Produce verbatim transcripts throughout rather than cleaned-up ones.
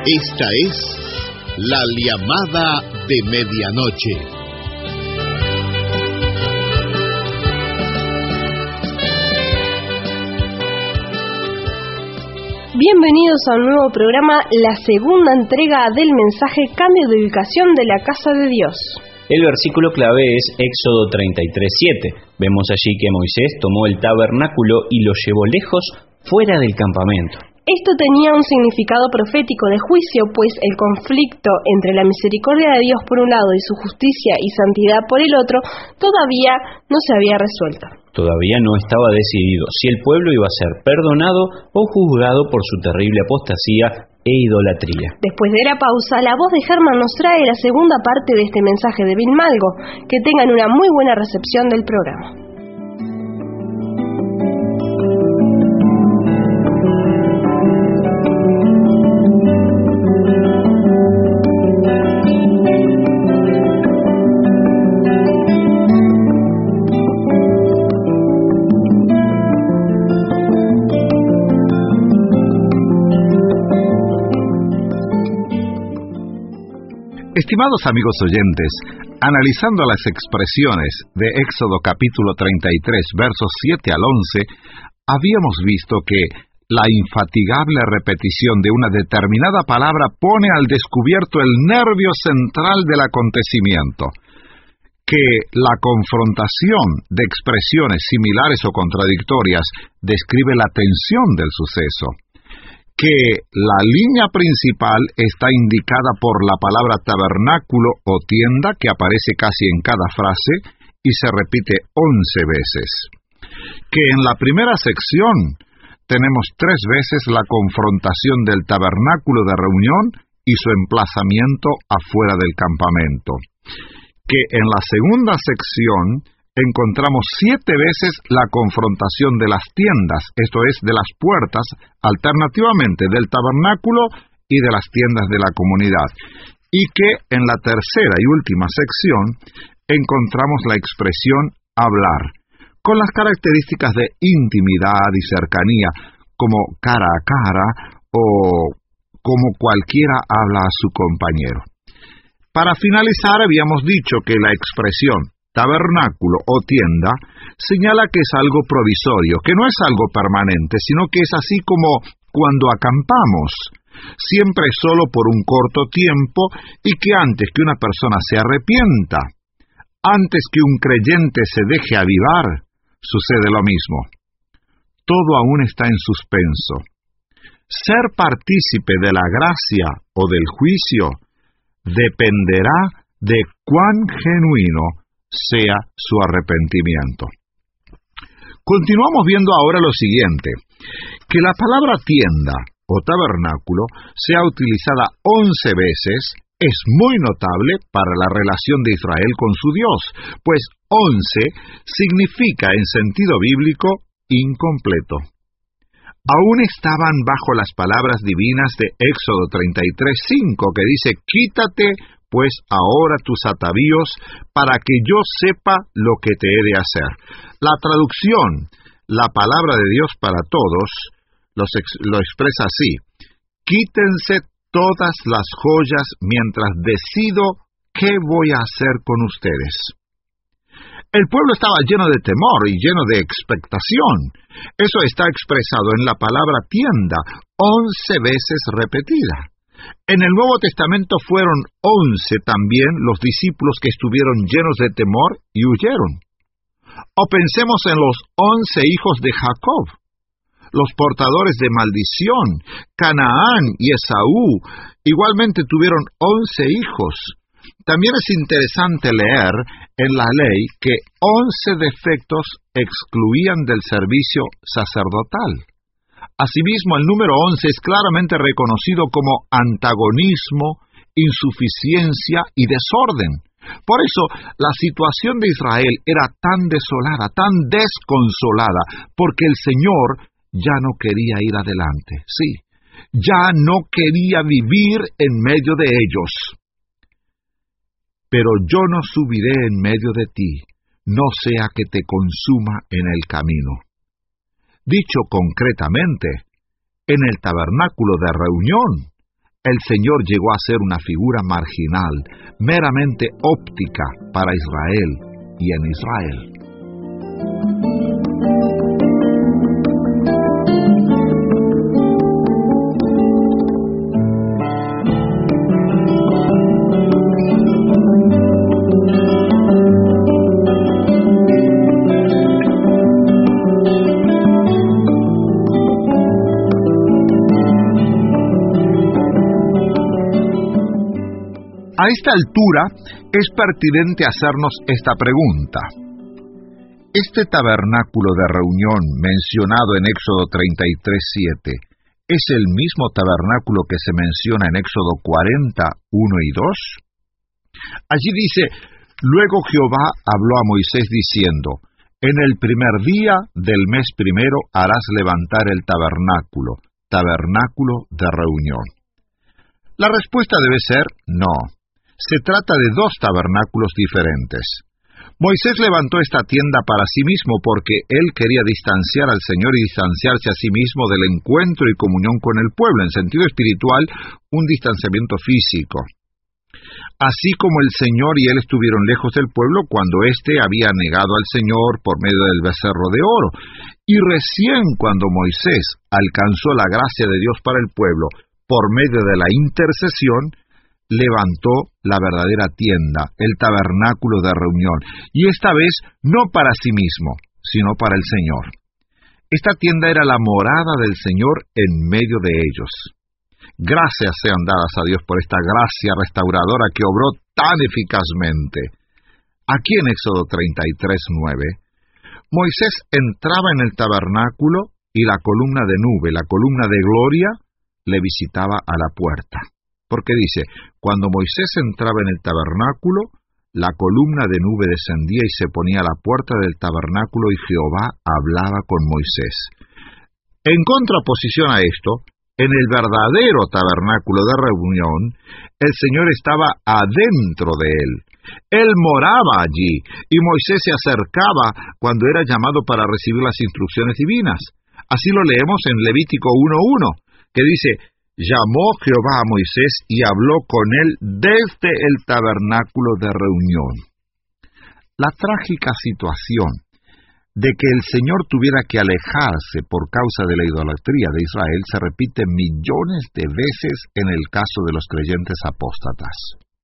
Esta es la llamada de medianoche. Bienvenidos a un nuevo programa, la segunda entrega del mensaje Cambio de Ubicación de la Casa de Dios. El versículo clave es Éxodo treinta y tres siete. Vemos allí que Moisés tomó el tabernáculo y lo llevó lejos fuera del campamento. Esto tenía un significado profético de juicio, pues el conflicto entre la misericordia de Dios por un lado y su justicia y santidad por el otro todavía no se había resuelto. Todavía no estaba decidido si el pueblo iba a ser perdonado o juzgado por su terrible apostasía e idolatría. Después de la pausa, la voz de Germán nos trae la segunda parte de este mensaje de Bill Malgo. Que tengan una muy buena recepción del programa. Estimados amigos oyentes, analizando las expresiones de Éxodo capítulo treinta y tres, versos siete al once, habíamos visto que la infatigable repetición de una determinada palabra pone al descubierto el nervio central del acontecimiento, que la confrontación de expresiones similares o contradictorias describe la tensión del suceso, que la línea principal está indicada por la palabra tabernáculo o tienda, que aparece casi en cada frase y se repite once veces. Que en la primera sección tenemos tres veces la confrontación del tabernáculo de reunión y su emplazamiento afuera del campamento. Que en la segunda sección encontramos siete veces la confrontación de las tiendas, esto es, de las puertas, alternativamente del tabernáculo y de las tiendas de la comunidad. Y que en la tercera y última sección encontramos la expresión hablar, con las características de intimidad y cercanía, como cara a cara o como cualquiera habla a su compañero. Para finalizar, habíamos dicho que la expresión tabernáculo o tienda señala que es algo provisorio, que no es algo permanente, sino que es así como cuando acampamos, siempre solo por un corto tiempo, y que antes que una persona se arrepienta, antes que un creyente se deje avivar, sucede lo mismo. Todo aún está en suspenso. Ser partícipe de la gracia o del juicio dependerá de cuán genuino sea su arrepentimiento. Continuamos viendo ahora lo siguiente, que la palabra tienda o tabernáculo sea utilizada once veces es muy notable para la relación de Israel con su Dios, pues once significa en sentido bíblico incompleto. Aún estaban bajo las palabras divinas de Éxodo treinta y tres cinco, que dice: quítate pues ahora tus atavíos, para que yo sepa lo que te he de hacer. La traducción, la palabra de Dios para todos, los ex, lo expresa así: quítense todas las joyas mientras decido qué voy a hacer con ustedes. El pueblo estaba lleno de temor y lleno de expectación. Eso está expresado en la palabra tienda, once veces repetida. En el Nuevo Testamento fueron once también los discípulos que estuvieron llenos de temor y huyeron. O pensemos en los once hijos de Jacob, los portadores de maldición. Canaán y Esaú igualmente tuvieron once hijos. También es interesante leer en la ley que once defectos excluían del servicio sacerdotal. Asimismo, el número once es claramente reconocido como antagonismo, insuficiencia y desorden. Por eso, la situación de Israel era tan desolada, tan desconsolada, porque el Señor ya no quería ir adelante. Sí, ya no quería vivir en medio de ellos. Pero yo no subiré en medio de ti, no sea que te consuma en el camino. Dicho concretamente, en el tabernáculo de reunión, el Señor llegó a ser una figura marginal, meramente óptica para Israel y en Israel. A esta altura es pertinente hacernos esta pregunta. ¿Este tabernáculo de reunión mencionado en Éxodo treinta y tres siete es el mismo tabernáculo que se menciona en Éxodo cuarenta uno y dos? Allí dice: luego Jehová habló a Moisés diciendo: en el primer día del mes primero harás levantar el tabernáculo, tabernáculo de reunión. La respuesta debe ser no. Se trata de dos tabernáculos diferentes. Moisés levantó esta tienda para sí mismo porque él quería distanciar al Señor y distanciarse a sí mismo del encuentro y comunión con el pueblo, en sentido espiritual, un distanciamiento físico. Así como el Señor y él estuvieron lejos del pueblo cuando éste había negado al Señor por medio del becerro de oro. Y recién cuando Moisés alcanzó la gracia de Dios para el pueblo por medio de la intercesión, levantó la verdadera tienda, el tabernáculo de reunión, y esta vez no para sí mismo, sino para el Señor. Esta tienda era la morada del Señor en medio de ellos. Gracias sean dadas a Dios por esta gracia restauradora que obró tan eficazmente. Aquí en Éxodo treinta y tres nueve, Moisés entraba en el tabernáculo y la columna de nube, la columna de gloria, le visitaba a la puerta. Porque dice, cuando Moisés entraba en el tabernáculo, la columna de nube descendía y se ponía a la puerta del tabernáculo y Jehová hablaba con Moisés. En contraposición a esto, en el verdadero tabernáculo de reunión, el Señor estaba adentro de él. Él moraba allí y Moisés se acercaba cuando era llamado para recibir las instrucciones divinas. Así lo leemos en Levítico uno uno, que dice: llamó Jehová a Moisés y habló con él desde el tabernáculo de reunión. La trágica situación de que el Señor tuviera que alejarse por causa de la idolatría de Israel se repite millones de veces en el caso de los creyentes apóstatas.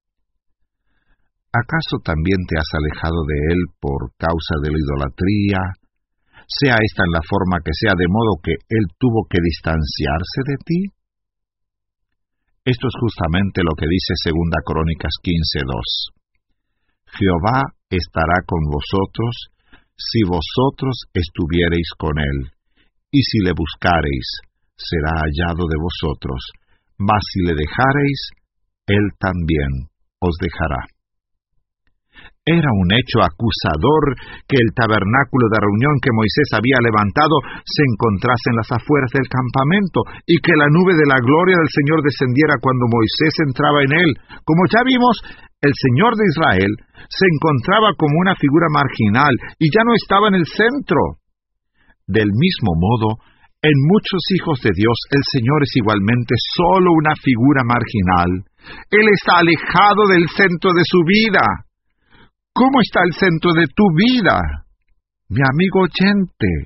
¿Acaso también te has alejado de él por causa de la idolatría, sea esta en la forma que sea, de modo que él tuvo que distanciarse de ti? Esto es justamente lo que dice Segunda Crónicas quince dos. Jehová estará con vosotros si vosotros estuviereis con él, y si le buscareis, será hallado de vosotros, mas si le dejareis, él también os dejará. Era un hecho acusador que el tabernáculo de reunión que Moisés había levantado se encontrase en las afueras del campamento y que la nube de la gloria del Señor descendiera cuando Moisés entraba en él. Como ya vimos, el Señor de Israel se encontraba como una figura marginal y ya no estaba en el centro. Del mismo modo, en muchos hijos de Dios, el Señor es igualmente solo una figura marginal. Él está alejado del centro de su vida. ¿Cómo está el centro de tu vida, mi amigo oyente?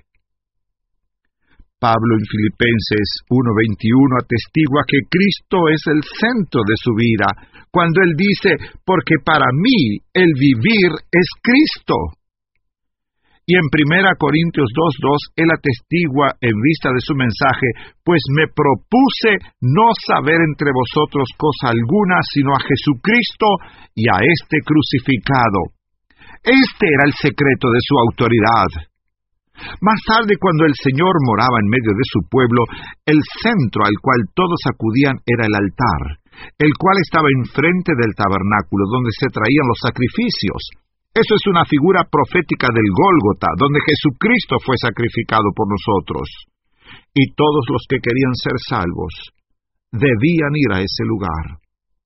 Pablo en Filipenses uno veintiuno atestigua que Cristo es el centro de su vida, cuando él dice, porque para mí el vivir es Cristo. Y en Primera Corintios dos dos, él atestigua en vista de su mensaje, pues me propuse no saber entre vosotros cosa alguna, sino a Jesucristo y a este crucificado. Este era el secreto de su autoridad. Más tarde, cuando el Señor moraba en medio de su pueblo, el centro al cual todos acudían era el altar, el cual estaba enfrente del tabernáculo, donde se traían los sacrificios. Eso es una figura profética del Gólgota, donde Jesucristo fue sacrificado por nosotros. Y todos los que querían ser salvos debían ir a ese lugar.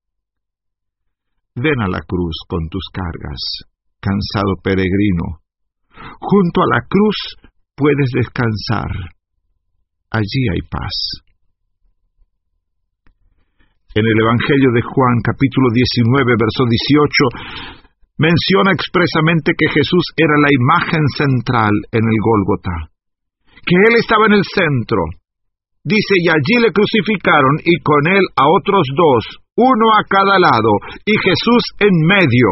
Ven a la cruz con tus cargas, cansado peregrino. Junto a la cruz puedes descansar. Allí hay paz. En el Evangelio de Juan, capítulo diecinueve, verso dieciocho, menciona expresamente que Jesús era la imagen central en el Gólgota, que Él estaba en el centro. Dice, y allí le crucificaron, y con Él a otros dos, uno a cada lado, y Jesús en medio.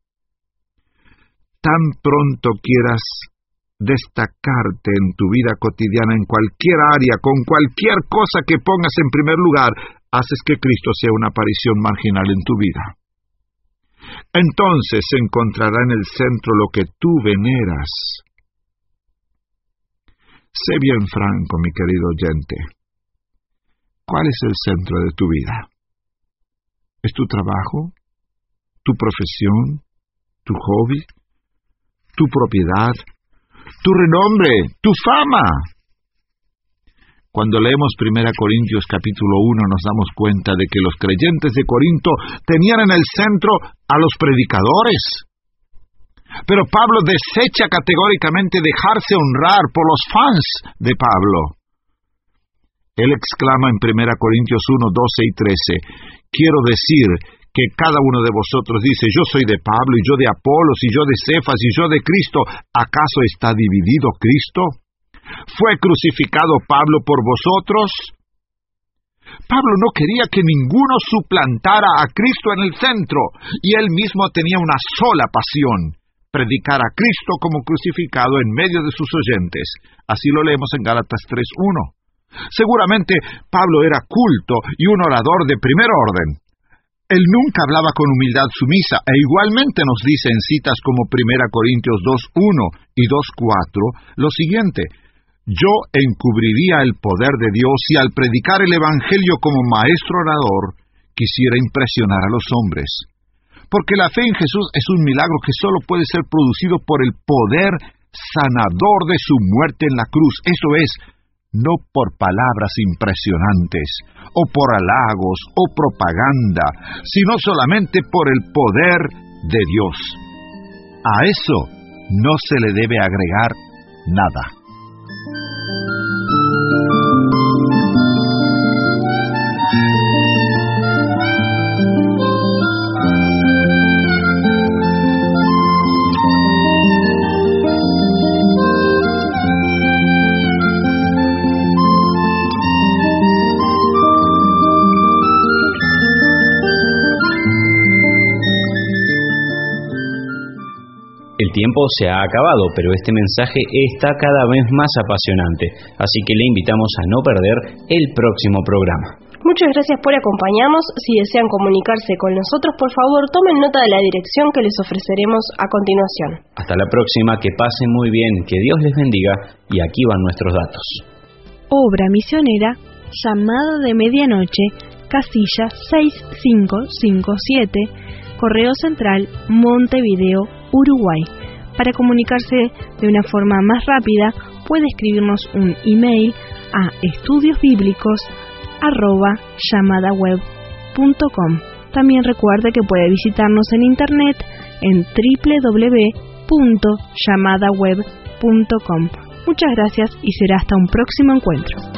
Tan pronto quieras destacarte en tu vida cotidiana, en cualquier área, con cualquier cosa que pongas en primer lugar, haces que Cristo sea una aparición marginal en tu vida. Entonces se encontrará en el centro lo que tú veneras. Sé bien franco, mi querido oyente. ¿Cuál es el centro de tu vida? ¿Es tu trabajo? ¿Tu profesión? ¿Tu hobby? ¿Tu propiedad? ¿Tu renombre? ¿Tu fama? Cuando leemos primera Corintios capítulo uno nos damos cuenta de que los creyentes de Corinto tenían en el centro a los predicadores. Pero Pablo desecha categóricamente dejarse honrar por los fans de Pablo. Él exclama en primera Corintios uno, doce y trece, quiero decir que cada uno de vosotros dice, yo soy de Pablo, y yo de Apolos, y yo de Cefas, y yo de Cristo. ¿Acaso está dividido Cristo? ¿Fue crucificado Pablo por vosotros? Pablo no quería que ninguno suplantara a Cristo en el centro, y él mismo tenía una sola pasión, predicar a Cristo como crucificado en medio de sus oyentes. Así lo leemos en Gálatas tres uno. Seguramente Pablo era culto y un orador de primer orden. Él nunca hablaba con humildad sumisa, e igualmente nos dice en citas como primera Corintios dos uno y dos cuatro lo siguiente: yo encubriría el poder de Dios si al predicar el Evangelio como maestro orador quisiera impresionar a los hombres. Porque la fe en Jesús es un milagro que solo puede ser producido por el poder sanador de su muerte en la cruz, eso es, no por palabras impresionantes, o por halagos, o propaganda, sino solamente por el poder de Dios. A eso no se le debe agregar nada. El tiempo se ha acabado, pero este mensaje está cada vez más apasionante, así que le invitamos a no perder el próximo programa. Muchas gracias por acompañarnos. Si desean comunicarse con nosotros, por favor, tomen nota de la dirección que les ofreceremos a continuación. Hasta la próxima, que pasen muy bien, que Dios les bendiga, y aquí van nuestros datos. Obra misionera, Llamada de Medianoche, casilla seis cinco cinco siete, Correo Central, Montevideo, Uruguay. Para comunicarse de una forma más rápida, puede escribirnos un email a estudiosbíblicos arroba llamadaweb punto com. También recuerde que puede visitarnos en internet en doble u doble u doble u punto llamadaweb punto com. Muchas gracias y será hasta un próximo encuentro.